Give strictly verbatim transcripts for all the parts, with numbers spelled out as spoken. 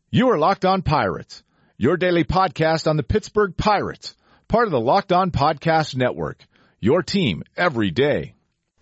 You are Locked On Pirates, your daily podcast on the Pittsburgh Pirates, part of the Locked On Podcast Network, your team every day.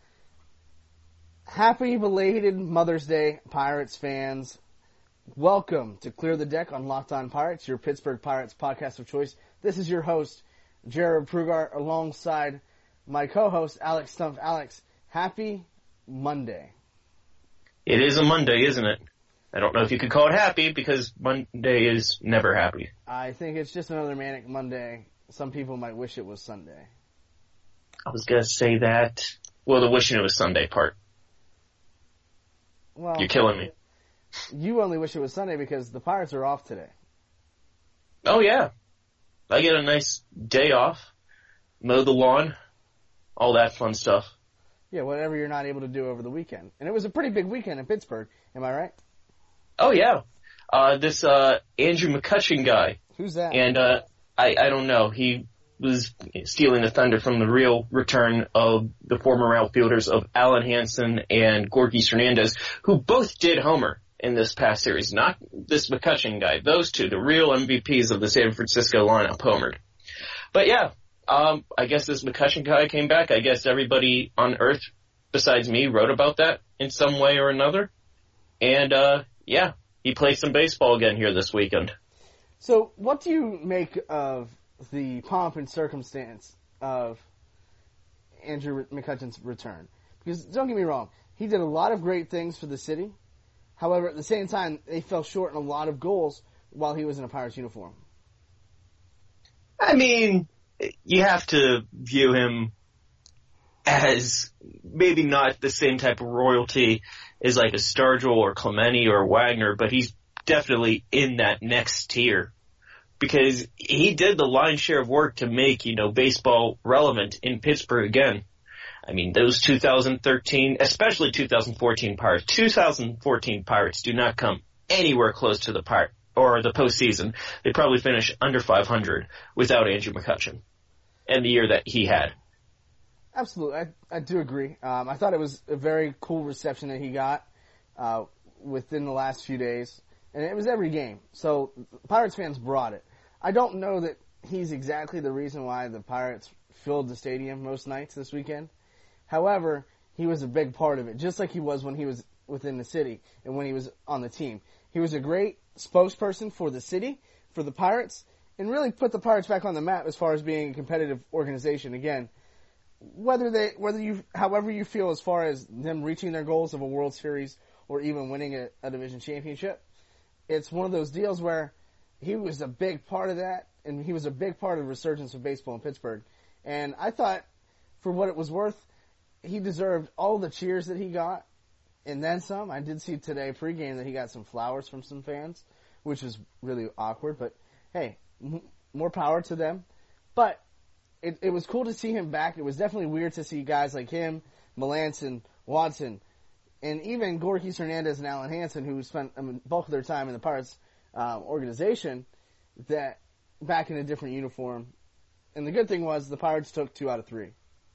Happy belated Mother's Day, Pirates fans. Welcome to Clear the Deck on Locked On Pirates, your Pittsburgh Pirates podcast of choice. This is your host, Jared Prugar, alongside my co-host, Alex Stumpf. Alex, happy Monday. It is a Monday, isn't it? I don't know if you could call it happy because Monday is never happy. I think it's just another manic Monday. Some people might wish it was Sunday. I was going to say that. Well, the wishing it was Sunday part. Well, You're killing me. You only wish it was Sunday because the Pirates are off today. Oh, yeah. I get a nice day off, mow the lawn, all that fun stuff. Yeah, whatever you're not able to do over the weekend. And it was a pretty big weekend in Pittsburgh. Am I right? Oh, yeah. Uh, this uh, Andrew McCutchen guy. Who's that? And uh, I, I don't know. He was stealing the thunder from the real return of the former outfielders of Alan Hansen and Gorky Hernandez, who both did homer in this past series. Not this McCutchen guy. Those two, the real M V Ps of the San Francisco lineup, homered. But yeah. Um, I guess this McCutchen guy came back. I guess everybody on Earth besides me wrote about that in some way or another. And, uh, yeah, he played some baseball again here this weekend. So what do you make of the pomp and circumstance of Andrew McCutchen's return? Because don't get me wrong, he did a lot of great things for the city. However, at the same time, they fell short in a lot of goals while he was in a Pirates uniform. I mean, you have to view him as maybe not the same type of royalty as like a Stargell or Clemente or Wagner, but he's definitely in that next tier because he did the lion's share of work to make, you know, baseball relevant in Pittsburgh again. I mean, those two thousand thirteen, especially two thousand fourteen Pirates, two thousand fourteen Pirates do not come anywhere close to the Pirate or the postseason. They probably finish under five hundred without Andrew McCutchen and the year that he had. Absolutely. I, I do agree. Um, I thought it was a very cool reception that he got uh, within the last few days. And it was every game. So Pirates fans brought it. I don't know that he's exactly the reason why the Pirates filled the stadium most nights this weekend. However, he was a big part of it, just like he was when he was within the city and when he was on the team. He was a great spokesperson for the city, for the Pirates, and really put the Pirates back on the map as far as being a competitive organization again. Whether they, whether you, however you feel as far as them reaching their goals of a World Series or even winning a, a division championship, it's one of those deals where he was a big part of that, and he was a big part of the resurgence of baseball in Pittsburgh. And I thought, for what it was worth, he deserved all the cheers that he got, and then some. I did see today pregame that he got some flowers from some fans, which was really awkward, but hey, m- more power to them. But it, it was cool to see him back. It was definitely weird to see guys like him, Melanson, Watson, and even Gorky Hernandez and Alan Hansen, who spent a bulk of their time in the Pirates uh, organization, that back in a different uniform. And the good thing was the Pirates took two out of three.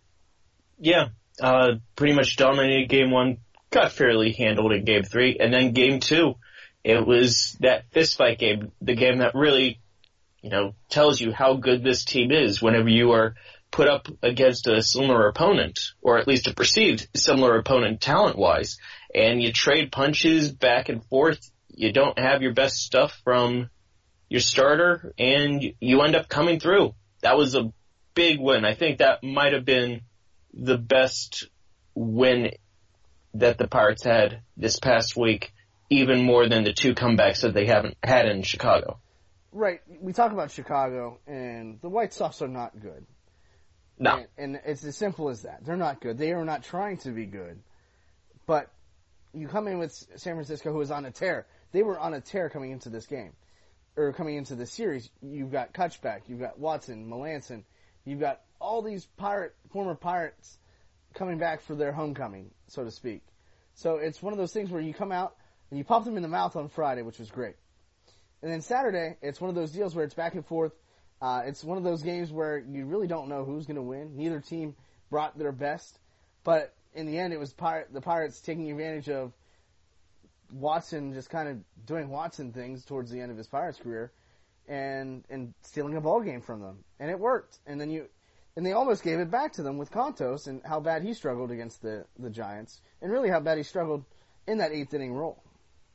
Yeah, uh, pretty much dominated game one, got fairly handled in game three, and then game two, it was that fistfight game, the game that really, you know, tells you how good this team is whenever you are put up against a similar opponent, or at least a perceived similar opponent talent-wise, and you trade punches back and forth. You don't have your best stuff from your starter, and you end up coming through. That was a big win. I think that might have been the best win that the Pirates had this past week, even more than the two comebacks that they haven't had in Chicago. Right. We talk about Chicago, and the White Sox are not good. No. And, and it's as simple as that. They're not good. They are not trying to be good. But you come in with San Francisco, who is on a tear. They were on a tear coming into this game, or coming into this series. You've got Kutchback, you've got Watson, Melanson, you've got all these pirate, former Pirates coming back for their homecoming, so to speak. So it's one of those things where you come out and you pop them in the mouth on Friday, which was great. And then Saturday, it's one of those deals where it's back and forth. Uh, it's one of those games where you really don't know who's going to win. Neither team brought their best. But in the end, it was Pir- the Pirates taking advantage of Watson just kind of doing Watson things towards the end of his Pirates career, and and stealing a ball game from them, and it worked. And then you, and they almost gave it back to them with Kontos and how bad he struggled against the the Giants, and really how bad he struggled in that eighth inning role.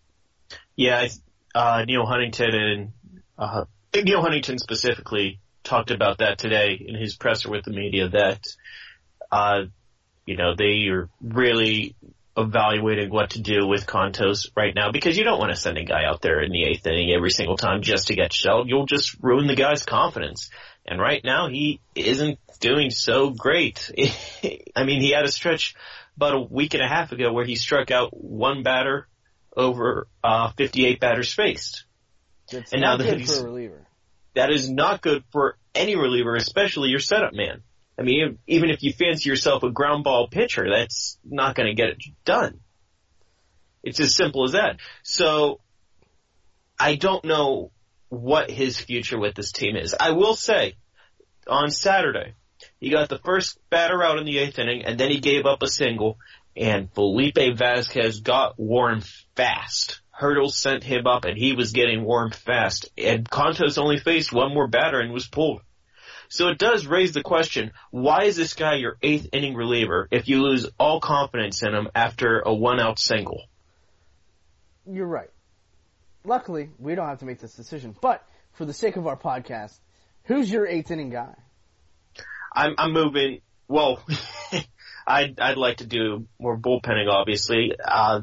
Yeah, uh, Neil Huntington and uh, Neil Huntington specifically talked about that today in his presser with the media. That uh, you know they are really evaluating what to do with Kontos right now, because you don't want to send a guy out there in the eighth inning every single time just to get shelled. You'll just ruin the guy's confidence. And right now he isn't doing so great. I mean, he had a stretch about a week and a half ago where he struck out one batter over uh, fifty-eight batters faced. It's and not now good that for a reliever. That is not good for any reliever, especially your setup man. I mean, even if you fancy yourself a ground ball pitcher, that's not going to get it done. It's as simple as that. So, I don't know what his future with this team is. I will say, on Saturday, he got the first batter out in the eighth inning, and then he gave up a single, and Felipe Vasquez got warm fast. Hurdle sent him up, and he was getting warm fast. And Kontos only faced one more batter and was pulled. So it does raise the question, why is this guy your eighth inning reliever if you lose all confidence in him after a one-out single? You're right. Luckily, we don't have to make this decision. But for the sake of our podcast, who's your eighth inning guy? I'm, I'm moving. Well, I'd, I'd like to do more bullpenning, obviously. Uh,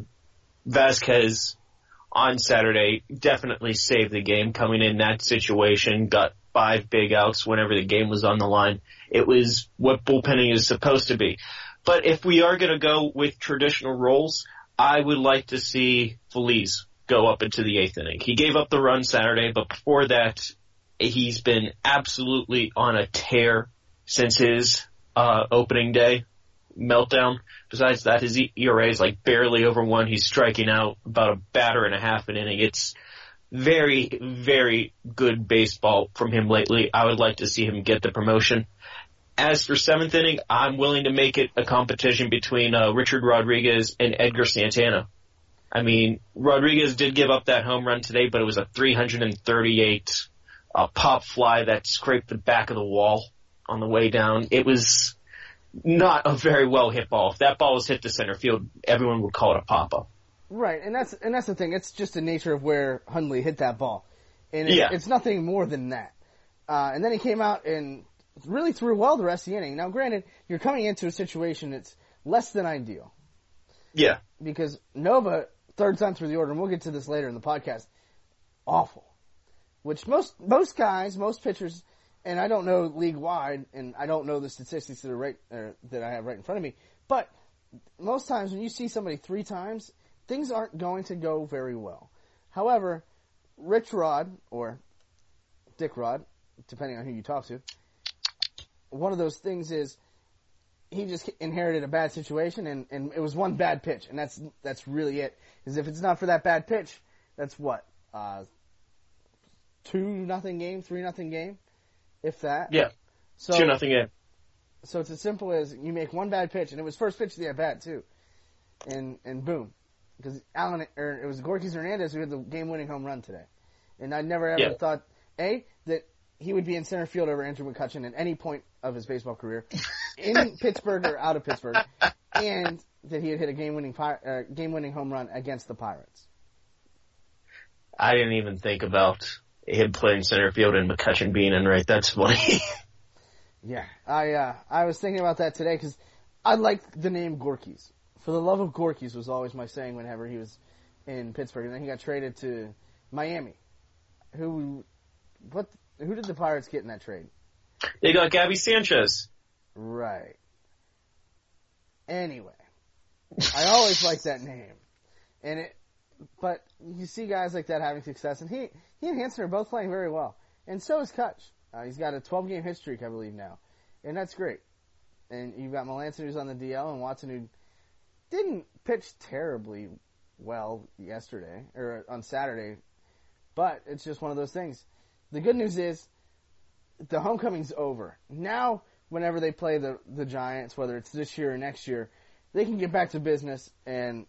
Vasquez on Saturday definitely saved the game coming in that situation, got five big outs whenever the game was on the line. It was what bullpenning is supposed to be. But if we are going to go with traditional roles, I would like to see Feliz go up into the eighth inning. He gave up the run Saturday, but before that, he's been absolutely on a tear since his uh, opening day meltdown. Besides that, his E R A is like barely over one. He's striking out about a batter and a half an inning. It's very, very good baseball from him lately. I would like to see him get the promotion. As for seventh inning, I'm willing to make it a competition between uh, Richard Rodriguez and Edgar Santana. I mean, Rodriguez did give up that home run today, but it was a three thirty-eight uh, pop fly that scraped the back of the wall on the way down. It was not a very well hit ball. If that ball was hit to center field, everyone would call it a pop-up. Right, and that's and that's the thing. It's just the nature of where Hundley hit that ball, and it, yeah. it's nothing more than that. Uh, and then he came out and really threw well the rest of the inning. Now, granted, you're coming into a situation that's less than ideal. Yeah. Because Nova, third time through the order, and we'll get to this later in the podcast, awful. Which most most guys, most pitchers, and I don't know league wide, and I don't know the statistics that are right or that I have right in front of me, but most times when you see somebody three times, things aren't going to go very well. However, Rich Rod, or Dick Rod, depending on who you talk to, one of those things is he just inherited a bad situation, and, and it was one bad pitch, and that's that's really it. Because if it's not for that bad pitch, that's what, uh, two nothing game, three nothing game, if that. Yeah, so, two nothing game. So it's as simple as you make one bad pitch, and it was first pitch to the at bat too, and and boom. Because Alan, or it was Gorkys Hernandez who had the game-winning home run today, and I never ever yeah. thought a that he would be in center field over Andrew McCutchen at any point of his baseball career, in Pittsburgh or out of Pittsburgh, and that he had hit a game-winning uh, game-winning home run against the Pirates. I didn't even think about him playing center field and McCutchen being in right. That's funny. yeah, I uh, I was thinking about that today because I like the name Gorkys. For the love of Gorkys was always my saying whenever he was in Pittsburgh, and then he got traded to Miami. Who, what, who did the Pirates get in that trade? They got Gabby Sanchez. Right. Anyway, I always liked that name, and it. But you see guys like that having success, and he he and Hanson are both playing very well, and so is Kutch. Uh, he's got a twelve game hit streak, I believe now, and that's great. And you've got Melanson who's on the D L, and Watson who didn't pitch terribly well yesterday, or on Saturday, but it's just one of those things. The good news is, the homecoming's over. Now, whenever they play the, the Giants, whether it's this year or next year, they can get back to business, and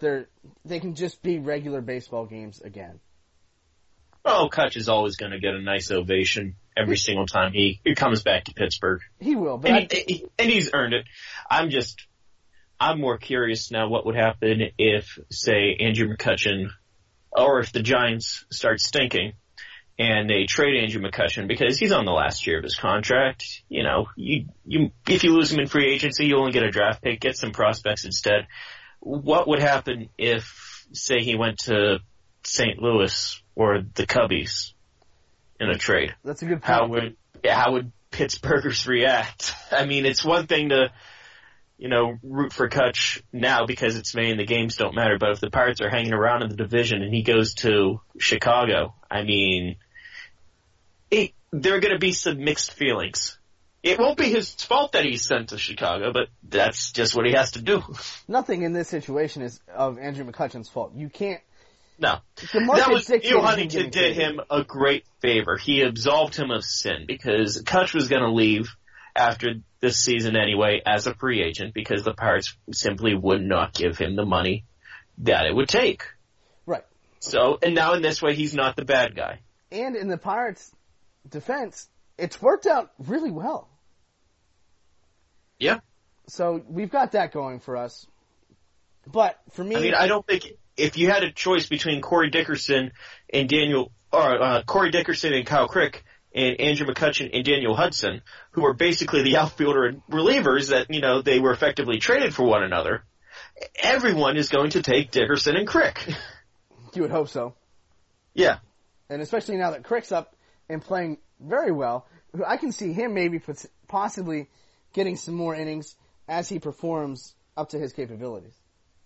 they're they can just be regular baseball games again. Oh, Kutch is always going to get a nice ovation every single time he, he comes back to Pittsburgh. He will, but and, I, he, he, and he's earned it. I'm just, I'm more curious now what would happen if, say, Andrew McCutchen, or if the Giants start stinking and they trade Andrew McCutchen because he's on the last year of his contract. You know, you, you, if you lose him in free agency, you only get a draft pick, get some prospects instead. What would happen if, say, he went to Saint Louis or the Cubbies in a trade? That's a good point. How would, how would Pittsburghers react? I mean, it's one thing to, you know, root for Kutch now because it's May and the games don't matter, but if the Pirates are hanging around in the division and he goes to Chicago, I mean, it, there are going to be some mixed feelings. It won't be his fault that he's sent to Chicago, but that's just what he has to do. Nothing in this situation is of Andrew McCutchen's fault. You can't. No. That was, Neil Huntington did him a great favor. He absolved him of sin because Kutch was going to leave after this season anyway as a free agent because the Pirates simply would not give him the money that it would take. Right. So, and now in this way, he's not the bad guy. And in the Pirates' defense, it's worked out really well. Yeah. So we've got that going for us. But for me, I mean, I don't think if you had a choice between Corey Dickerson and Daniel, or uh, Corey Dickerson and Kyle Crick and Andrew McCutchen and Daniel Hudson, who are basically the outfielder and relievers that, you know, they were effectively traded for one another, everyone is going to take Dickerson and Crick. You would hope so. Yeah. And especially now that Crick's up and playing very well, I can see him maybe possibly getting some more innings as he performs up to his capabilities.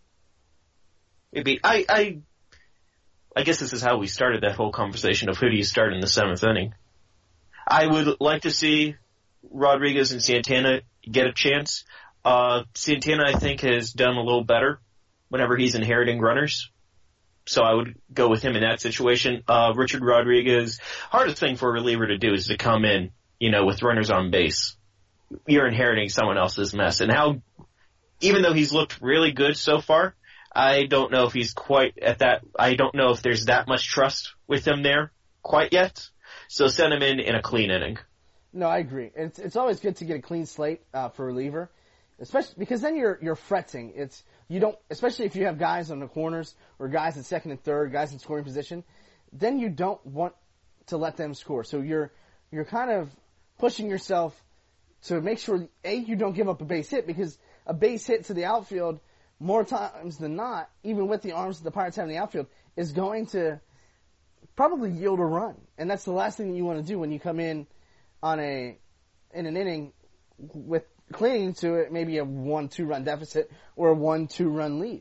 Maybe I, I, I guess this is how we started that whole conversation of who do you start in the seventh inning. I would like to see Rodriguez and Santana get a chance. Uh, Santana, I think, has done a little better whenever he's inheriting runners. So I would go with him in that situation. Uh, Richard Rodriguez, hardest thing for a reliever to do is to come in, you know, with runners on base. You're inheriting someone else's mess. And how, even though he's looked really good so far, I don't know if he's quite at that, I don't know if there's that much trust with him there quite yet. So send him in in a clean inning. No, I agree. It's it's always good to get a clean slate uh, for a reliever, especially because then you're you're fretting. It's you don't, especially if you have guys on the corners or guys in second and third, guys in scoring position. Then you don't want to let them score. So you're you're kind of pushing yourself to make sure a you don't give up a base hit, because a base hit to the outfield more times than not, even with the arms that the Pirates have in the outfield, is going to probably yield a run. And that's the last thing you want to do when you come in on a in an inning with clinging to it, maybe a one two run deficit or a one two run lead.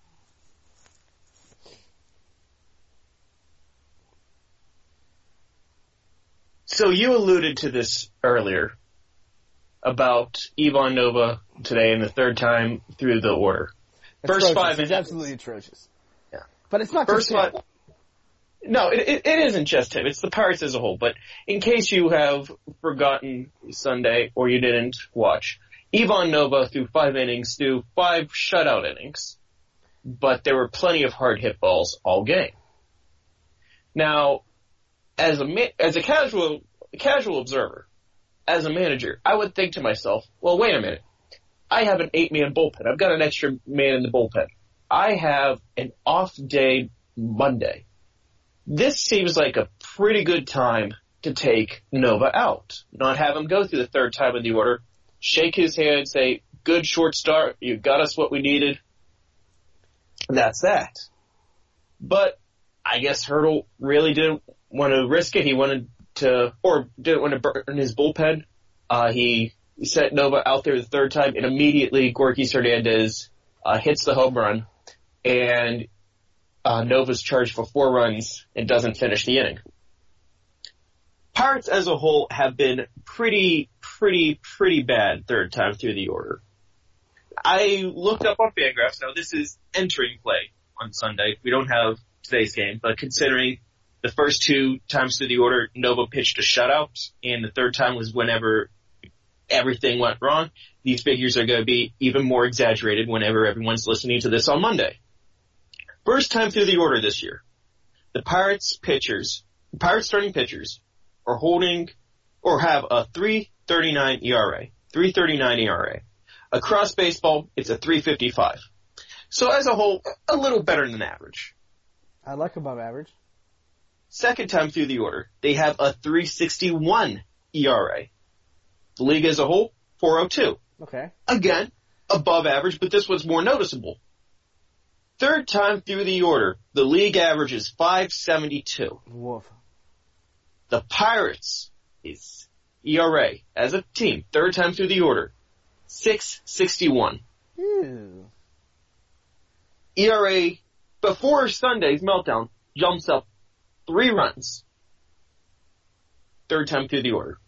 So you alluded to this earlier about Ivan Nova today in the third time through the order. Atrocious. First five It's innings. absolutely atrocious. Yeah. But it's not First just him. five. No, it, it, it isn't just him. It's the Pirates as a whole. But in case you have forgotten Sunday or you didn't watch, Ivan Nova threw five innings, threw five shutout innings, but there were plenty of hard hit balls all game. Now, as a as a casual casual observer, as a manager, I would think to myself, well, wait a minute. I have an eight-man bullpen. I've got an extra man in the bullpen. I have an off day Monday. This seems like a pretty good time to take Nova out. Not have him go through the third time in the order, shake his hand, say, good short start, you got us what we needed. And that's that. But I guess Hurdle really didn't want to risk it. He wanted to, or didn't want to burn his bullpen. Uh, he sent Nova out there the third time, and immediately Gorky Hernandez uh, hits the home run, and uh, Nova's charged for four runs and doesn't finish the inning. Pirates as a whole have been pretty, pretty, pretty bad third time through the order. I looked up on Fangraphs. Now, this is entering play on Sunday. We don't have today's game, but considering the first two times through the order, Nova pitched a shutout, and the third time was whenever everything went wrong. These figures are going to be even more exaggerated whenever everyone's listening to this on Monday. First time through the order this year, the Pirates pitchers, Pirates starting pitchers, are holding or have a three thirty-nine E R A. three thirty-nine E R A. Across baseball, it's a three fifty-five. So as a whole, a little better than average. I like above average. Second time through the order, they have a three sixty-one E R A. The league as a whole, four oh two. Okay. Again, above average, but this one's more noticeable. Third time through the order, the league average is five seventy-two. Woof. The Pirates is E R A as a team, third time through the order, six sixty-one. Ew. E R A before Sunday's meltdown jumps up three runs. Third time through the order.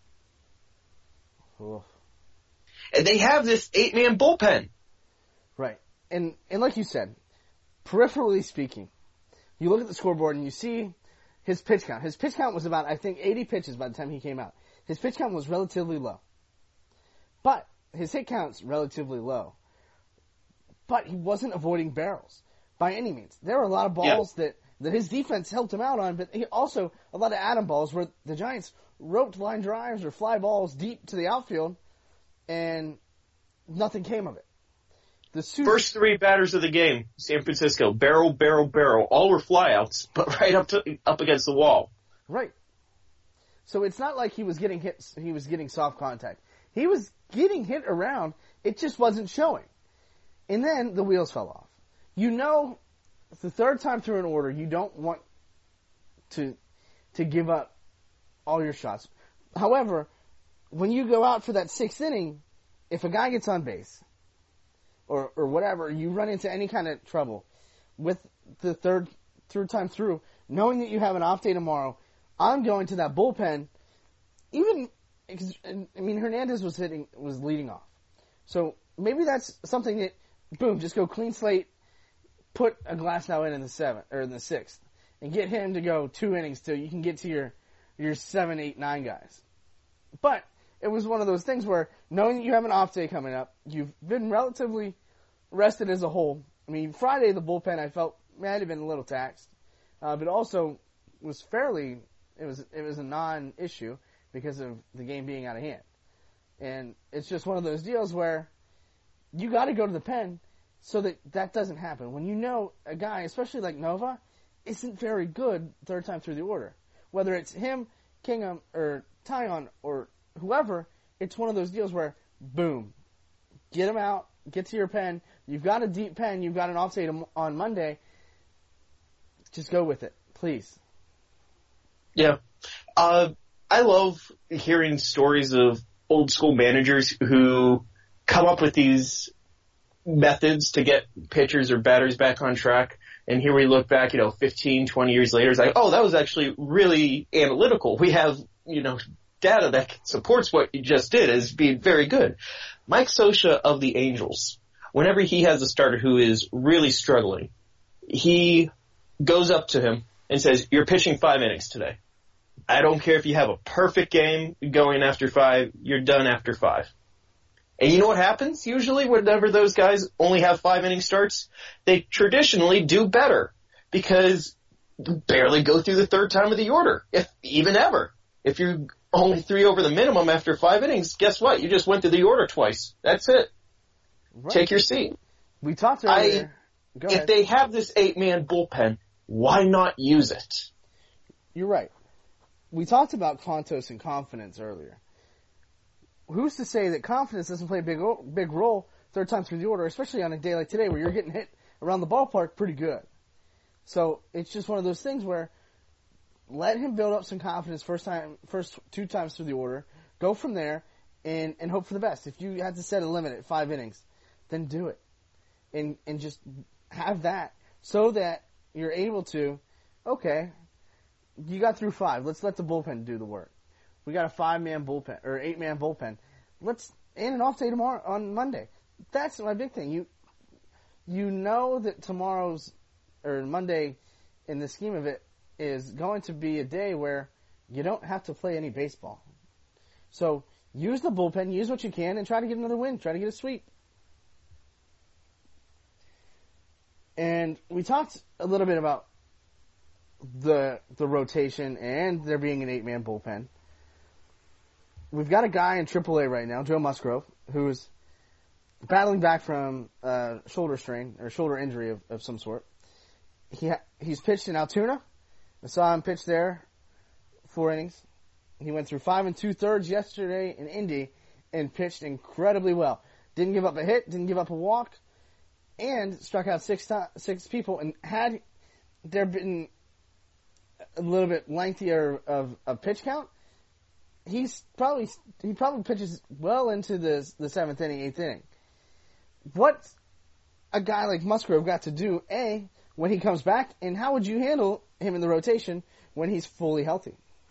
Oof. And they have this eight-man bullpen. Right. And and like you said, peripherally speaking, you look at the scoreboard and you see his pitch count. His pitch count was about, I think, eighty pitches by the time he came out. His pitch count was relatively low. But his hit count's relatively low. But he wasn't avoiding barrels by any means. There were a lot of balls yeah. that, that his defense helped him out on, but he also a lot of atom balls where the Giants roped line drives or fly balls deep to the outfield, and nothing came of it. The super- First three batters of the game, San Francisco, barrel, barrel, barrel, all were flyouts, but right up to up against the wall. Right. So it's not like he was getting hit. He was getting soft contact. He was getting hit around. It just wasn't showing. And then the wheels fell off. You know, the third time through an order, you don't want to to give up all your shots. However, when you go out for that sixth inning, if a guy gets on base or or whatever, you run into any kind of trouble with the third third time through, knowing that you have an off day tomorrow, I'm going to that bullpen. Even, I mean, Hernandez was hitting was leading off, so maybe that's something that. Boom, just go clean slate, put a glass now in in the seventh, or in the sixth, and get him to go two innings till you can get to your, your seven, eight, nine guys. But it was one of those things where, knowing that you have an off day coming up, you've been relatively rested as a whole. I mean, Friday, the bullpen, I felt, might have been a little taxed, uh, but also was fairly, it was, it was a non-issue because of the game being out of hand. And it's just one of those deals where, you got to go to the pen so that that doesn't happen. When you know a guy, especially like Nova, isn't very good third time through the order. Whether it's him, Kingham, or Tyon, or whoever, it's one of those deals where, boom, get him out, get to your pen. You've got a deep pen. You've got an off day on Monday. Just go with it, please. Yeah. Uh, I love hearing stories of old school managers who come up with these methods to get pitchers or batters back on track. And here we look back, you know, fifteen, twenty years later, it's like, oh, that was actually really analytical. We have, you know, data that supports what you just did as being very good. Mike Scioscia of the Angels, whenever he has a starter who is really struggling, he goes up to him and says, you're pitching five innings today. I don't care if you have a perfect game going after five, you're done after five. And you know what happens usually whenever those guys only have five inning starts? They traditionally do better because you barely go through the third time of the order, if even ever. If you're only three over the minimum after five innings, guess what? You just went through the order twice. That's it. Right. Take your seat. We talked earlier. I, Go if ahead. they have this eight-man bullpen, why not use it? You're right. We talked about Kontos and confidence earlier. Who's to say that confidence doesn't play a big big role third time through the order, especially on a day like today where you're getting hit around the ballpark pretty good. So it's just one of those things where let him build up some confidence first time, first two times through the order, go from there, and, and hope for the best. If you had to set a limit at five innings, then do it. And and just have that so that you're able to, okay, you got through five. Let's let the bullpen do the work. We got a five-man bullpen, or eight-man bullpen. Let's, and an off day tomorrow, on Monday. That's my big thing. You, you know that tomorrow's, or Monday, in the scheme of it, is going to be a day where you don't have to play any baseball. So, use the bullpen, use what you can, and try to get another win. Try to get a sweep. And we talked a little bit about the the rotation and there being an eight-man bullpen. We've got a guy in triple A right now, Joe Musgrove, who's battling back from a shoulder strain or shoulder injury of, of some sort. He ha- he's pitched in Altoona. I saw him pitch there four innings. He went through five and two-thirds yesterday in Indy and pitched incredibly well. Didn't give up a hit, didn't give up a walk, and struck out six to- six people. And had there been a little bit lengthier of a pitch count, he's probably he probably pitches well into the the seventh inning, eighth inning. What's a guy like Musgrove got to do, A, when he comes back, and how would you handle him in the rotation when he's fully healthy?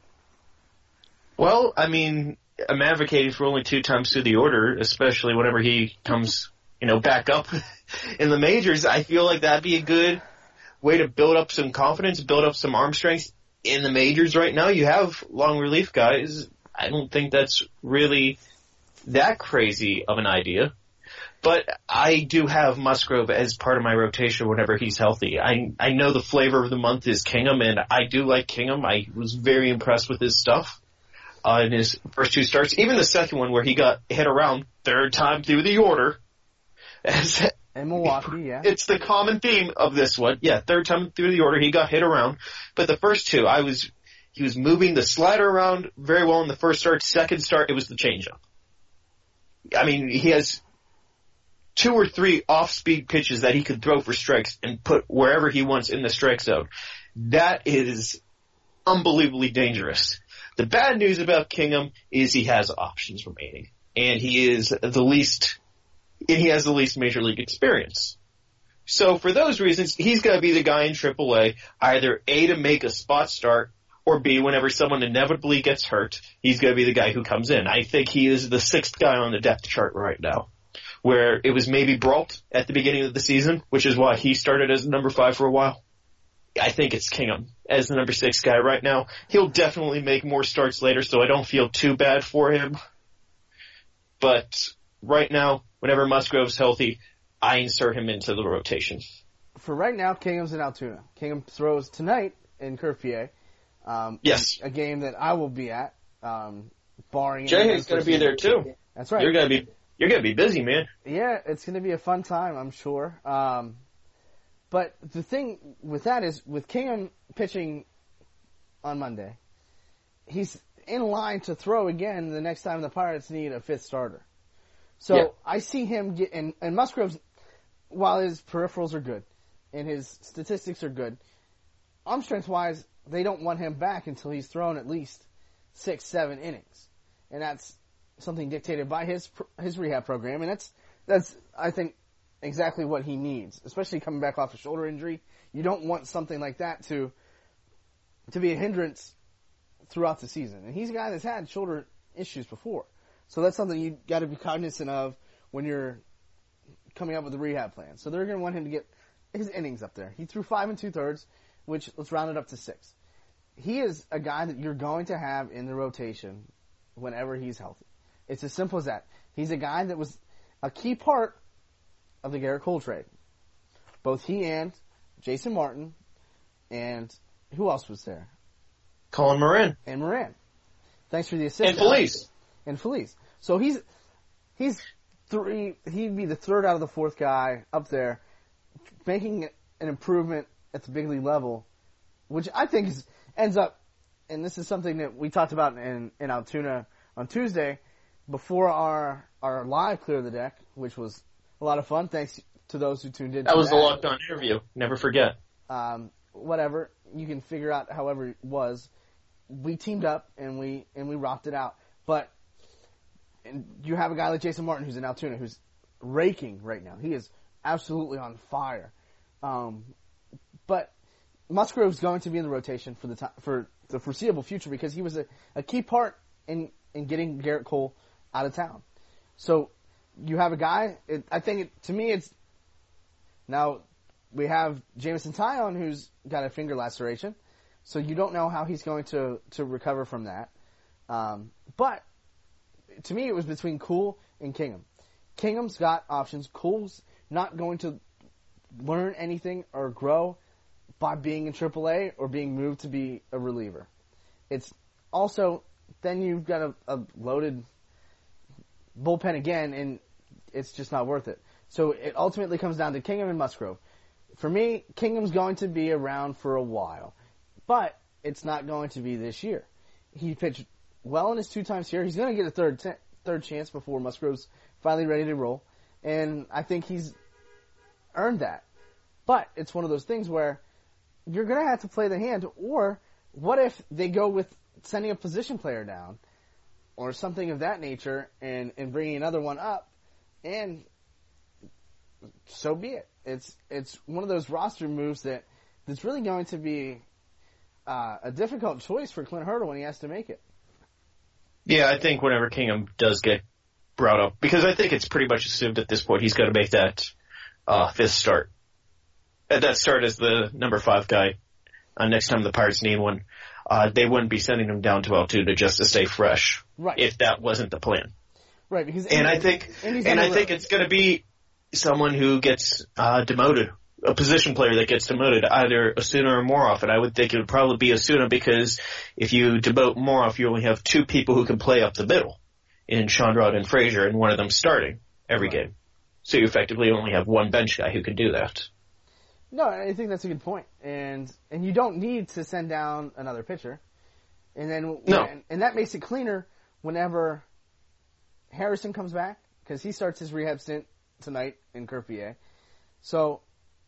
Well, I mean, I'm advocating for only two times through the order, especially whenever he comes, you know, back up in the majors. I feel like that'd be a good way to build up some confidence, build up some arm strength in the majors right now. You have long relief guys. I don't think that's really that crazy of an idea. But I do have Musgrove as part of my rotation whenever he's healthy. I I know the flavor of the month is Kingham, and I do like Kingham. I was very impressed with his stuff uh, in his first two starts. Even the second one where he got hit around third time through the order. As, in Milwaukee, yeah. It's the common theme of this one. Yeah, third time through the order, he got hit around. But the first two, I was he was moving the slider around very well in the first start. Second start, it was the changeup. I mean, he has two or three off-speed pitches that he could throw for strikes and put wherever he wants in the strike zone. That is unbelievably dangerous. The bad news about Kingham is he has options remaining, and he is the least, and he has the least major league experience. So for those reasons, he's going to be the guy in triple A, either A, to make a spot start, or B, whenever someone inevitably gets hurt, he's going to be the guy who comes in. I think he is the sixth guy on the depth chart right now, where it was maybe Brault at the beginning of the season, which is why he started as number five for a while. I think it's Kingham as the number six guy right now. He'll definitely make more starts later, so I don't feel too bad for him. But right now, whenever Musgrove's healthy, I insert him into the rotation. For right now, Kingham's in Altoona. Kingham throws tonight in Curve, P A. Um, yes. A game that I will be at, um, barring... Jay is going to be there too. That's right. You're going to be... You're going to be busy, man. Yeah, it's going to be a fun time, I'm sure. Um, but the thing with that is, with Kingham pitching on Monday, he's in line to throw again the next time the Pirates need a fifth starter. So yeah. I see him get, and, and Musgrove's, while his peripherals are good and his statistics are good, arm strength-wise, they don't want him back until he's thrown at least six, seven innings. And that's something dictated by his his rehab program, and that's that's I think exactly what he needs, especially coming back off a shoulder injury. You don't want something like that to to be a hindrance throughout the season. And he's a guy that's had shoulder issues before, so that's something you got to be cognizant of when you're coming up with a rehab plan. So they're going to want him to get his innings up there. He threw five and two thirds, which let's round it up to six. He is a guy that you're going to have in the rotation whenever he's healthy. It's as simple as that. He's a guy that was a key part of the Gerrit Cole trade. Both he and Jason Martin, and who else was there? Colin Moran. And Moran. Thanks for the assist. And Felice. And Felice. So he's he's three. He'd be the third out of the fourth guy up there, making an improvement at the big league level, which I think is, ends up, and this is something that we talked about in, in Altoona on Tuesday, before our our live Clear the Deck, which was a lot of fun. Thanks to those who tuned in. That was the Locked On interview. Never forget. Um, whatever. You can figure out however it was. We teamed up and we and we rocked it out. But and you have a guy like Jason Martin who's in Altoona who's raking right now. He is absolutely on fire. Um, but Musgrove's going to be in the rotation for the time, for the foreseeable future because he was a, a key part in in getting Gerrit Cole out of town. So you have a guy, it, I think it, to me it's, now we have Jameson Taillon who's got a finger laceration, so you don't know how he's going to, to recover from that. Um, but to me it was between Cole and Kingham. Kingham's got options. Cole's not going to learn anything or grow by being in triple A or being moved to be a reliever. It's also, then you've got a, a loaded bullpen again, and it's just not worth it. So it ultimately comes down to Kingham and Musgrove. For me, Kingham's going to be around for a while, but it's not going to be this year. He pitched well in his two times here. He's going to get a third t- third chance before Musgrove's finally ready to roll, and I think he's earned that. But it's one of those things where you're going to have to play the hand, or what if they go with sending a position player down or something of that nature and, and bringing another one up, and so be it. It's it's one of those roster moves that that's really going to be uh, a difficult choice for Clint Hurdle when he has to make it. Yeah, I think whenever Kingham does get brought up, because I think it's pretty much assumed at this point he's going to make that uh, fifth start. At that start as the number five guy. Uh, next time the Pirates need one, uh, they wouldn't be sending him down to Altoona just to stay fresh. Right. If that wasn't the plan. Right. Because and I think and I think it's going to be someone who gets uh, demoted, a position player that gets demoted, either Osuna or Moroff. And I would think it would probably be Osuna, because if you demote Moroff, you only have two people who can play up the middle in Chandrad and Frazier, and one of them starting every right. game. So you effectively only have one bench guy who can do that. No, I think that's a good point, and and you don't need to send down another pitcher, and then no. and, and that makes it cleaner whenever Harrison comes back, because he starts his rehab stint tonight in Kurt V A. So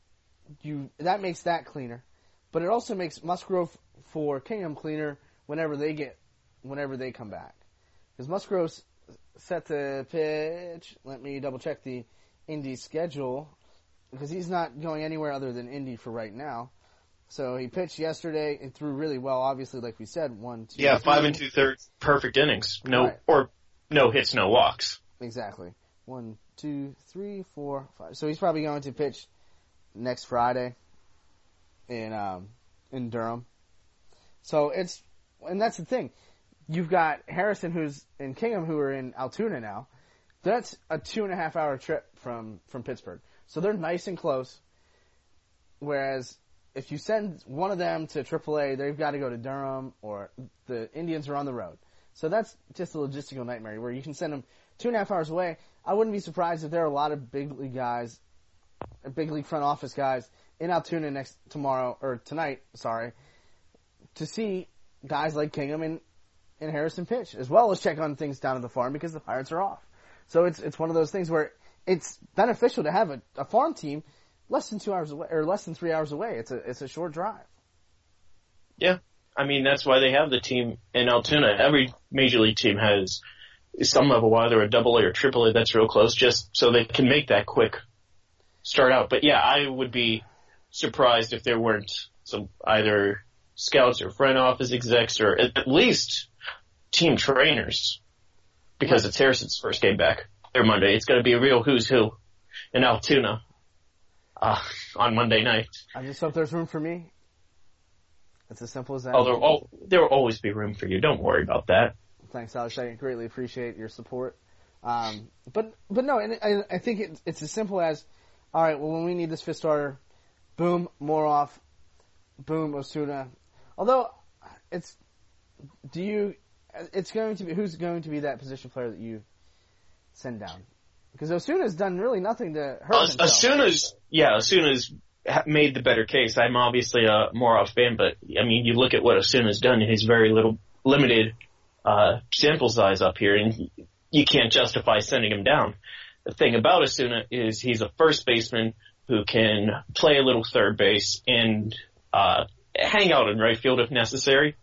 you that makes that cleaner, but it also makes Musgrove for Kingham cleaner whenever they get whenever they come back, because Musgrove's set to pitch. Let me double check the Indy schedule, because he's not going anywhere other than Indy for right now. So he pitched yesterday and threw really well, obviously, like we said, one, two, Yeah, three. five and two-thirds, perfect innings. No, right. Or no hits, no walks. Exactly. One, two, three, four, five. So he's probably going to pitch next Friday in um, in Durham. So it's, and that's the thing. You've got Harrison, who's in Kingham, who are in Altoona now. That's a two and a half hour trip from, from Pittsburgh. So they're nice and close. Whereas if you send one of them to triple A, they've got to go to Durham, or the Indians are on the road. So that's just a logistical nightmare where you can send them two and a half hours away. I wouldn't be surprised if there are a lot of big league guys, big league front office guys in Altoona next tomorrow or tonight, sorry, to see guys like Kingham and, and Harrison pitch, as well as check on things down at the farm because the Pirates are off. So it's it's one of those things where it's beneficial to have a, a farm team less than two hours away, or less than three hours away. It's a it's a short drive. Yeah, I mean that's why they have the team in Altoona. Every major league team has some level, either a double A or triple A that's real close, just so they can make that quick start out. But yeah, I would be surprised if there weren't some either scouts or front office execs, or at least team trainers, because it's Harrison's first game back. They're Monday. It's going to be a real who's who in Altoona uh, on Monday night. I just hope there's room for me. It's as simple as that. Oh, there will, there will always be room for you. Don't worry about that. Thanks, Alex. I greatly appreciate your support. Um, but but no, and I, I think it, it's as simple as, all right, well, when we need this fifth starter, boom, Moroff, boom, Osuna. Although, it's, do you, it's going to be, who's going to be that position player that you send down? Because Osuna's done really nothing to hurt uh, himself. Osuna's, yeah, Osuna's made the better case. I'm obviously a Moroff fan, but, I mean, you look at what Osuna's done in his very little, limited uh, sample size up here, and you can't justify sending him down. The thing about Osuna is he's a first baseman who can play a little third base and uh, hang out in right field if necessary,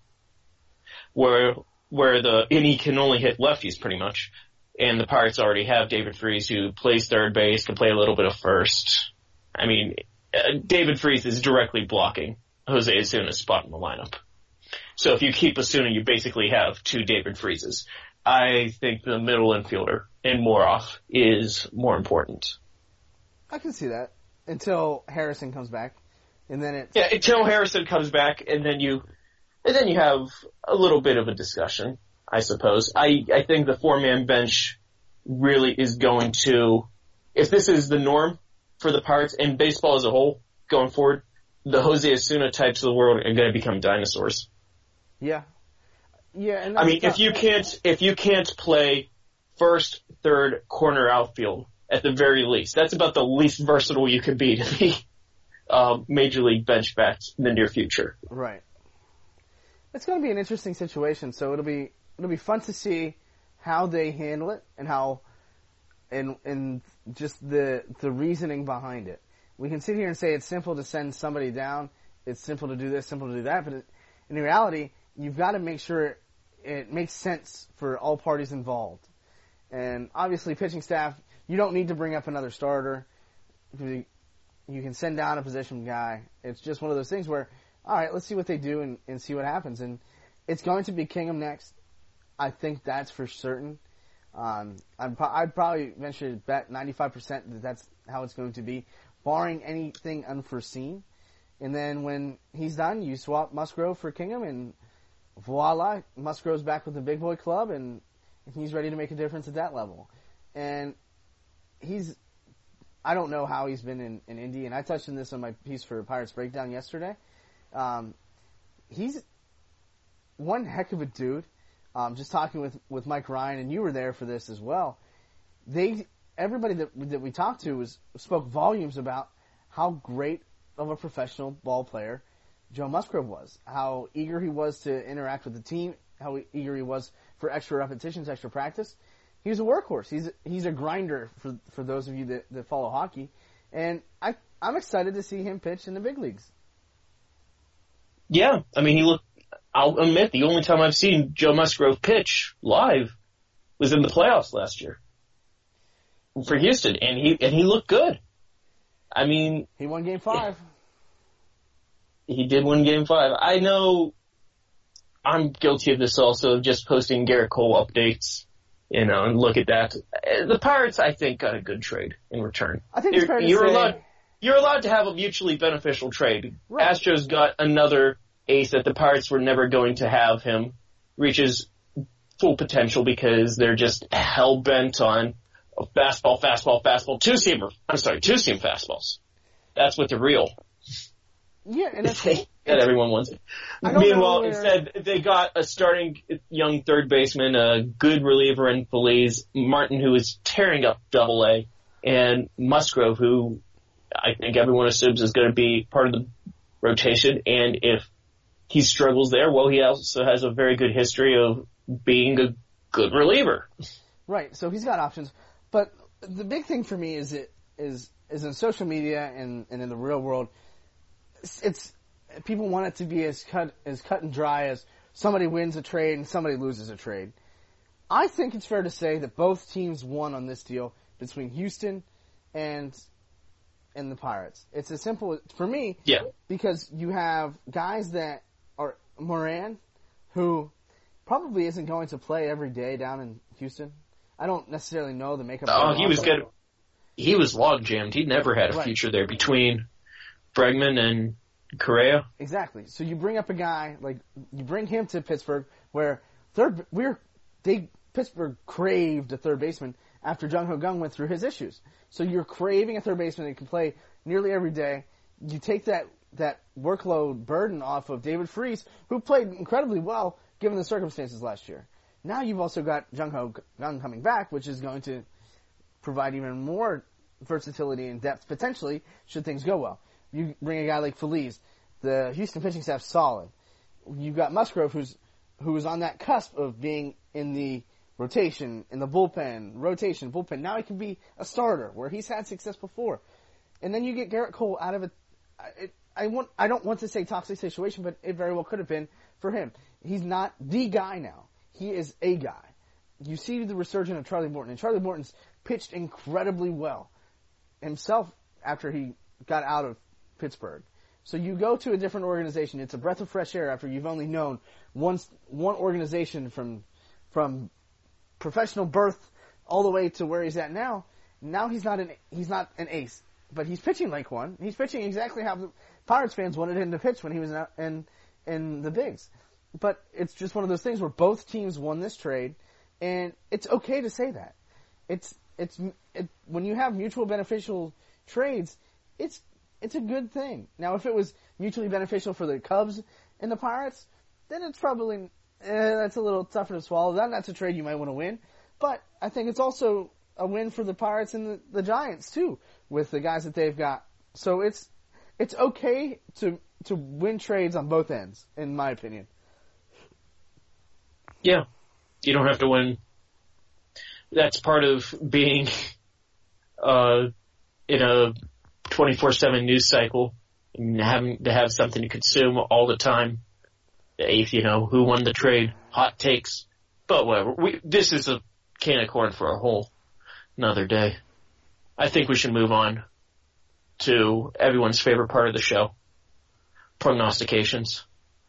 where where the and he can only hit lefties pretty much. And the Pirates already have David Freese, who plays third base, can play a little bit of first. I mean, uh, David Freese is directly blocking Jose Osuna's spot in the lineup. So if you keep Osuna, you basically have two David Freeses. I think the middle infielder in Moroff is more important. I can see that until Harrison comes back, and then it's yeah until Harrison comes back, and then you and then you have a little bit of a discussion, I suppose. I I think the four man bench really is going to, if this is the norm for the Pirates and baseball as a whole going forward, the Jose Osuna types of the world are going to become dinosaurs. Yeah. Yeah, and I mean, tough. if you can't, if you can't play first, third, corner outfield at the very least, that's about the least versatile you could be to be uh, major league bench bats in the near future. Right. It's going to be an interesting situation, so it'll be it'll be fun to see how they handle it and how and and just the the reasoning behind it. We can sit here and say it's simple to send somebody down, it's simple to do this, simple to do that, but it, in reality, you've got to make sure it makes sense for all parties involved. And obviously, pitching staff, you don't need to bring up another starter. You can send down a position guy. It's just one of those things where, all right, let's see what they do and, and see what happens. And it's going to be Kingham next. I think that's for certain. Um, I'd, pro- I'd probably venture to bet ninety-five percent that that's how it's going to be, barring anything unforeseen. And then when he's done, you swap Musgrove for Kingham, and voila, Musgrove's back with the big boy club, and he's ready to make a difference at that level. And he's, I don't know how he's been in, in Indy, and I touched on this on my piece for Pirates Breakdown yesterday. Um, he's one heck of a dude. Um, just talking with, with Mike Ryan, and you were there for this as well. They, everybody that that we talked to was spoke volumes about how great of a professional ball player Joe Musgrove was, how eager he was to interact with the team, how eager he was for extra repetitions, extra practice. He was a workhorse. He's he's a grinder for for those of you that, that follow hockey, and I I'm excited to see him pitch in the big leagues. Yeah, I mean, he looked. I'll admit the only time I've seen Joe Musgrove pitch live was in the playoffs last year for Houston, and he and he looked good. I mean, he won Game Five. He did win Game Five. I know I'm guilty of this also, of just posting Garrett Cole updates, you know, and look at that. The Pirates, I think, got a good trade in return. I think it's fair to you're say... allowed, you're allowed to have a mutually beneficial trade. Right. Astros got another ace that the Pirates were never going to have him reach his full potential because they're just hell-bent on a fastball, fastball, fastball, two-seamer. I'm sorry, two-seam fastballs. That's what the real... Yeah, and it's, that everyone wants. Meanwhile, where... instead, they got a starting young third baseman, a good reliever in Feliz, Martin, who is tearing up Double A, and Musgrove, who I think everyone assumes is going to be part of the rotation. And if he struggles there, well, he also has a very good history of being a good reliever. Right. So he's got options, but the big thing for me is it is is in social media and, and in the real world. It's people want it to be as cut as cut and dry as somebody wins a trade and somebody loses a trade. I think it's fair to say that both teams won on this deal between Houston and and the Pirates. It's as simple for me, yeah, because you have guys that are Moran, who probably isn't going to play every day down in Houston. I don't necessarily know the makeup. Oh, he was good. He was log jammed. He never had a right. future there between Bregman and Correa. Exactly. So you bring up a guy, like, you bring him to Pittsburgh, where third, we're, they, Pittsburgh craved a third baseman after Jung Ho Kang went through his issues. So you're craving a third baseman that can play nearly every day. You take that, that workload burden off of David Freese, who played incredibly well given the circumstances last year. Now you've also got Jung Ho Kang coming back, which is going to provide even more versatility and depth potentially should things go well. You bring a guy like Feliz. The Houston pitching staff's solid. You've got Musgrove, who's who is on that cusp of being in the rotation, in the bullpen, rotation, bullpen. Now he can be a starter, where he's had success before. And then you get Garrett Cole out of a, it, I want, I don't want to say toxic situation, but it very well could have been for him. He's not the guy now. He is a guy. You see the resurgence of Charlie Morton, and Charlie Morton's pitched incredibly well himself after he got out of Pittsburgh. So you go to a different organization. It's a breath of fresh air after you've only known one one organization from from professional birth all the way to where he's at now. Now he's not an he's not an ace, but he's pitching like one. He's pitching exactly how the Pirates fans wanted him to pitch when he was in in, in the bigs. But it's just one of those things where both teams won this trade, and it's okay to say that. It's it's it, when you have mutual beneficial trades, it's it's a good thing. Now, if it was mutually beneficial for the Cubs and the Pirates, then it's probably eh, that's a little tougher to swallow. That that's a trade you might want to win, but I think it's also a win for the Pirates and the, the Giants too, with the guys that they've got. So it's it's okay to to win trades on both ends, in my opinion. Yeah, you don't have to win. That's part of being uh, in a twenty-four seven news cycle and having to have something to consume all the time. You know, who won the trade, hot takes, but whatever. We, this is a can of corn for a whole another day. I think we should move on to everyone's favorite part of the show, prognostications.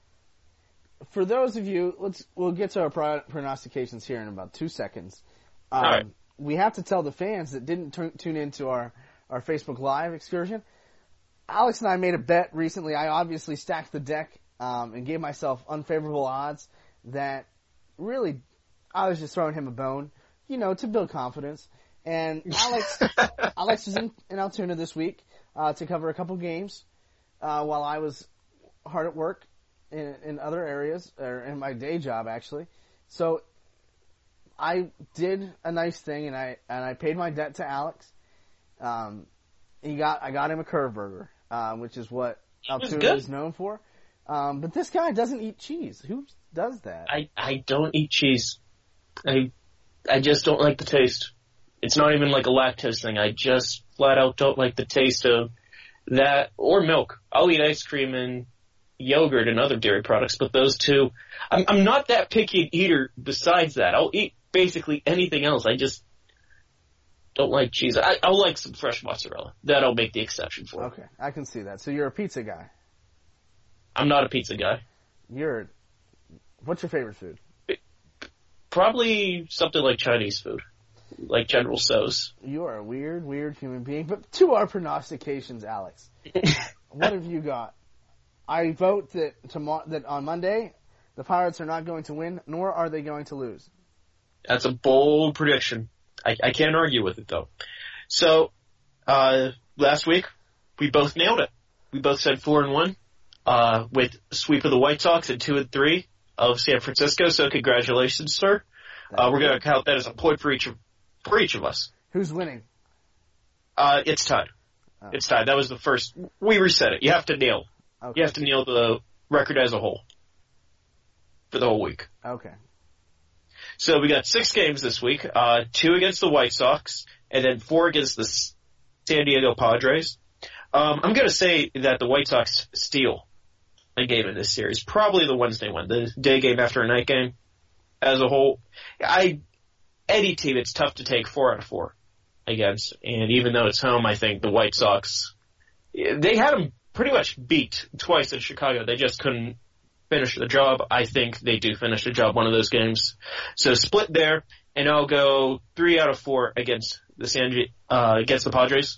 For those of you, let's we'll get to our pro- prognostications here in about two seconds. Um, All right. We have to tell the fans that didn't t- tune into our, our Facebook Live excursion. Alex and I made a bet recently. I obviously stacked the deck um, and gave myself unfavorable odds that really I was just throwing him a bone, you know, to build confidence. And Alex Alex was in, in Altoona this week uh, to cover a couple games uh, while I was hard at work in, in other areas, or in my day job, actually. So I did a nice thing, and I and I paid my debt to Alex. Um, he got I got him a curve burger, uh, which is what Altoona is known for. Um, but this guy doesn't eat cheese. Who does that? I, I don't eat cheese. I I just don't like the taste. It's not even like a lactose thing. I just flat out don't like the taste of that or milk. I'll eat ice cream and yogurt and other dairy products, but those two, I'm, I'm not that picky an eater besides that. I'll eat basically anything else. I just don't like cheese. I, I'll like some fresh mozzarella. That'll make the exception for it. Okay, I can see that. So you're a pizza guy. I'm not a pizza guy. You're, what's your favorite food? Probably something like Chinese food, like General Tso's. You are a weird, weird human being. But to our prognostications, Alex, what have you got? I vote that tomorrow, that on Monday, the Pirates are not going to win, nor are they going to lose. That's a bold prediction. I, I can't argue with it, though. So, uh, last week, we both nailed it. We both said four and one, uh, with a sweep of the White Sox and two and three of San Francisco. So congratulations, sir. Uh, we're going to count that as a point for each of, for each of us. Who's winning? Uh, it's tied. Oh. It's tied. That was the first. We reset it. You have to nail. Okay. You have to nail the record as a whole for the whole week. Okay. So we got six games this week, uh, two against the White Sox, and then four against the San Diego Padres. Um, I'm going to say that the White Sox steal a game in this series, probably the Wednesday one, the day game after a night game. As a whole, I any team, it's tough to take four out of four against, and even though it's home, I think the White Sox, they had them pretty much beat twice in Chicago. They just couldn't finish the job. I think they do finish the job one of those games. So split there, and I'll go three out of four against the San uh, against the Padres.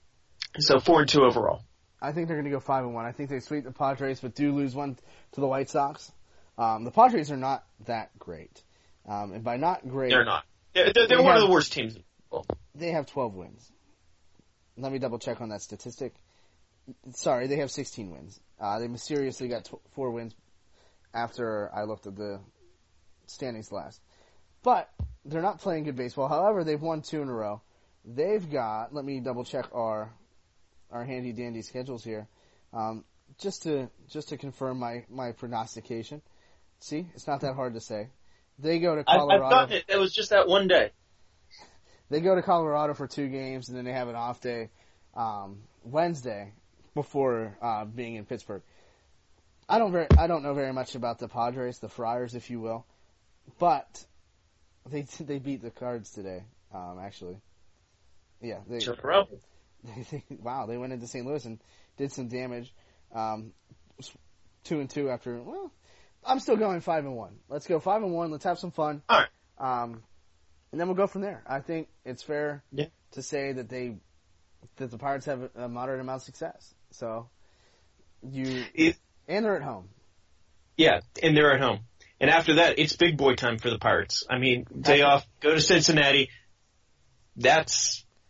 So four and two overall. I think they're going to go five and one. I think they sweep the Padres, but do lose one to the White Sox. Um, the Padres are not that great, um, and by not great, they're not. They're, they're, they're one have, of the worst teams. Well, they have twelve wins. Let me double check on that statistic. Sorry, they have sixteen wins. Uh, they mysteriously got tw- four wins after I looked at the standings last. But they're not playing good baseball. However, they've won two in a row. They've got, let me double check our our handy dandy schedules here, um, just to just to confirm my, my prognostication. See, it's not that hard to say. They go to Colorado. I, I thought it, it was just that one day. They go to Colorado for two games, and then they have an off day um, Wednesday before uh, being in Pittsburgh. I don't very, I don't know very much about the Padres, the Friars, if you will, but they they beat the Cards today. Um, actually, yeah, they, they, they wow, they went into Saint Louis and did some damage. Um, two and two after. Well, I'm still going five and one. Let's go five and one. Let's have some fun. All right. Um, and then we'll go from there. I think it's fair yeah. to say that they that the Pirates have a moderate amount of success. So you it, and they're at home. Yeah, and they're at home. And after that, it's big boy time for the Pirates. I mean, day off, go to Cincinnati. That's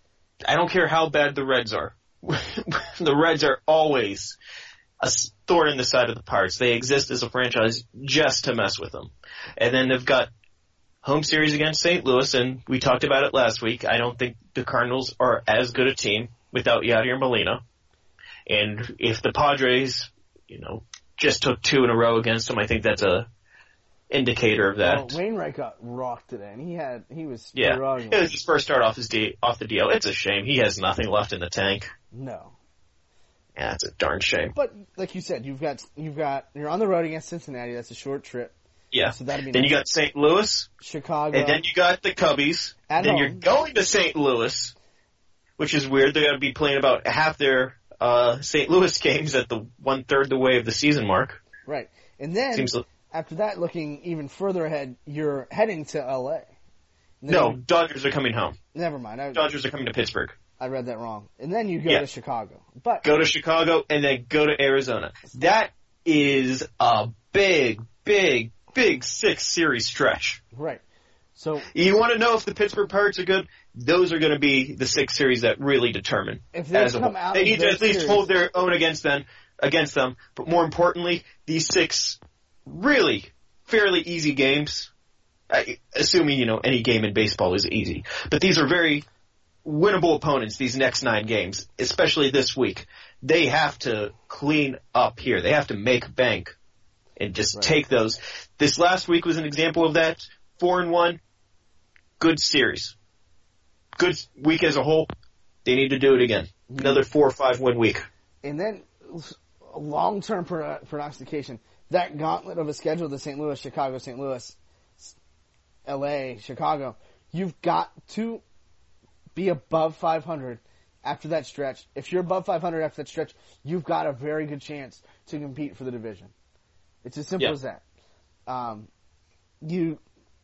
I don't care how bad the Reds are. The Reds are always a thorn in the side of the Pirates. They exist as a franchise just to mess with them. And then they've got home series against Saint Louis, and we talked about it last week. I don't think the Cardinals are as good a team without Yadier Molina. And if the Padres, you know, just took two in a row against them, I think that's a indicator of that. Well, Wainwright got rocked today, and he had he was yeah. struggling. It was his first start off his D, off the D L. It's a shame. He has nothing left in the tank. No. Yeah, it's a darn shame. But like you said, you've got you've got you're on the road against Cincinnati. That's a short trip. Yeah. So that'd be then nice. you got Saint Louis, Chicago, and then you got the Cubbies. At then home. you're going to Saint Louis, which is weird. They're going to be playing about half their uh, Saint Louis games at the one third the way of the season mark. Right, and then Seems li- after that, looking even further ahead, you're heading to L A. No, Dodgers are coming home. Never mind. I, Dodgers are coming to Pittsburgh. I read that wrong. And then you go Yeah. to Chicago. But Go to Chicago and then go to Arizona. That is a big, big, big six series stretch. right. So You want to know if the Pittsburgh Pirates are good? Those are going to be the six series that really determine. if they as a come whole. out They of need to those at least series, hold their own against them, against them. But more importantly, these six really fairly easy games. I, assuming you know any game in baseball is easy, but these are very winnable opponents. These next nine games, especially this week, they have to clean up here. They have to make bank and just Right. take those. This last week was an example of that. Four and one, good series, good week as a whole. They need to do it again. Another four or five win week. and then long-term pro- prognostication, that gauntlet of a schedule, the Saint Louis, Chicago, Saint Louis, L A, Chicago, you've got to be above five hundred after that stretch. If you're above five hundred after that stretch, you've got a very good chance to compete for the division. It's as simple Yeah. as that. Um, you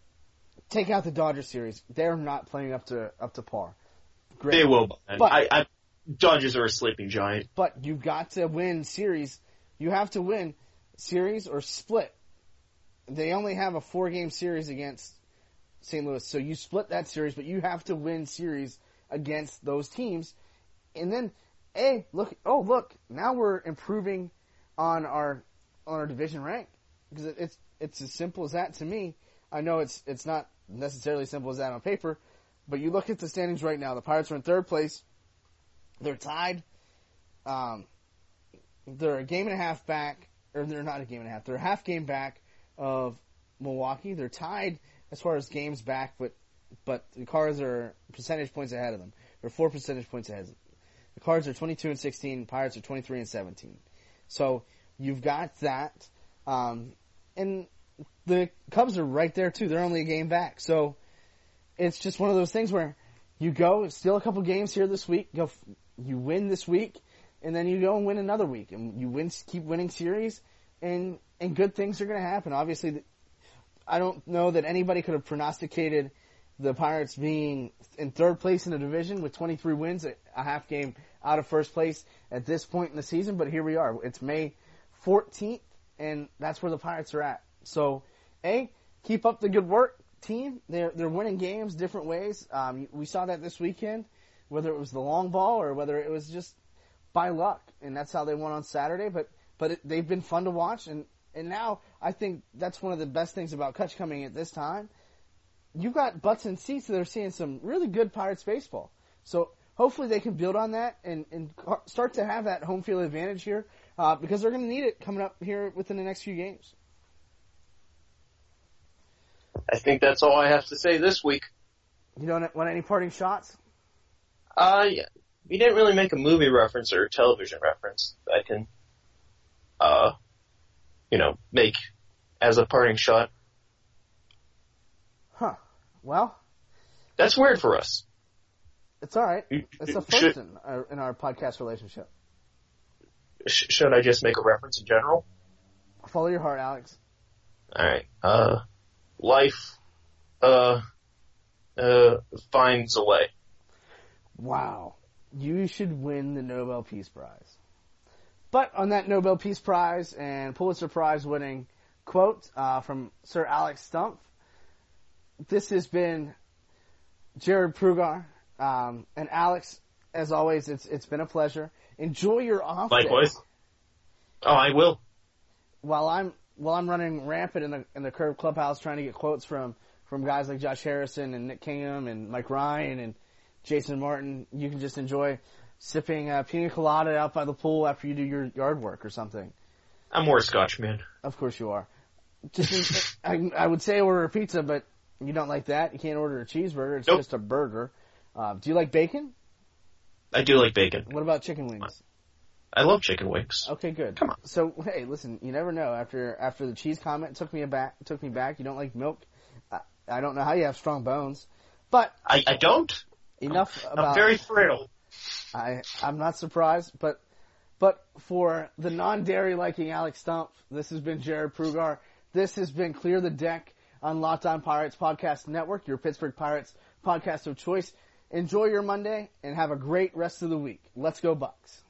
take out the Dodgers series; they're not playing up to up to par. Great. They will. And But- I, I, Dodgers are a sleeping giant. But you've got to win series. You have to win series or split. They only have a four-game series against Saint Louis, so you split that series, but you have to win series against those teams. And then, hey, look, oh look, now we're improving on our on our division rank because it, it's it's as simple as that to me. I know it's it's not necessarily as simple as that on paper, but you look at the standings right now. The Pirates are in third place. They're tied. Um, they're a game and a half back, or they're not a game and a half. They're a half game back of Milwaukee. They're tied as far as games back, but but the Cards are percentage points ahead of them. They're four percentage points ahead. The Cards are twenty-two and sixteen. Pirates are twenty-three and seventeen. So you've got that, um, and the Cubs are right there too. They're only a game back. So it's just one of those things where you go, steal a couple games here this week, go, you win this week, and then you go and win another week, and you win, keep winning series, and and good things are going to happen. Obviously, I don't know that anybody could have prognosticated the Pirates being in third place in the division with twenty-three wins, a half game out of first place at this point in the season, but here we are. It's May fourteenth, and that's where the Pirates are at. So, A, keep up the good work, team. They're they're winning games different ways. Um, we saw that this weekend, whether it was the long ball or whether it was just by luck, and that's how they won on Saturday. But but it, they've been fun to watch, and and now I think that's one of the best things about Kutch coming at this time. You've got butts and seats that are seeing some really good Pirates baseball. So hopefully they can build on that and, and start to have that home field advantage here uh, because they're going to need it coming up here within the next few games. I think that's all I have to say this week. You don't want any parting shots? Uh, yeah. We didn't really make a movie reference or a television reference that I can, uh, you know, make as a parting shot. Huh. Well, that's weird for us. It's all right. It's a first should, in, our, in our podcast relationship. Sh- should I just make a reference in general? Follow your heart, Alex. All right. Uh, life, uh, uh, finds a way. Wow. You should win the Nobel Peace Prize. But on that Nobel Peace Prize and Pulitzer Prize winning quote uh, from Sir Alex Stumpf, this has been Jared Prugar. Um, and Alex, as always, it's it's been a pleasure. Enjoy your off Likewise. day. Oh, I will. While I'm while I'm running rampant in the in the Curve Clubhouse trying to get quotes from, from guys like Josh Harrison and Nick Kingham and Mike Ryan and Jason Martin, you can just enjoy sipping a pina colada out by the pool after you do your yard work or something. I'm more a Scotch man. Of course you are. Just I, I would say order a pizza, but you don't like that. You can't order a cheeseburger. It's Nope. just a burger. Uh, do you like bacon? I do like bacon. What about chicken wings? I love chicken wings. Okay, good. Come on. So, hey, listen, you never know. After after the cheese comment took me aback, took me back. You don't like milk. I, I don't know how you have strong bones, but I, I don't. enough I'm about. very frail. I I'm not surprised, but but for the non-dairy liking Alex Stumpf, this has been Jared Prugar. This has been Clear the Deck on Locked On Pirates Podcast Network, your Pittsburgh Pirates podcast of choice. Enjoy your Monday and have a great rest of the week. Let's go Bucks.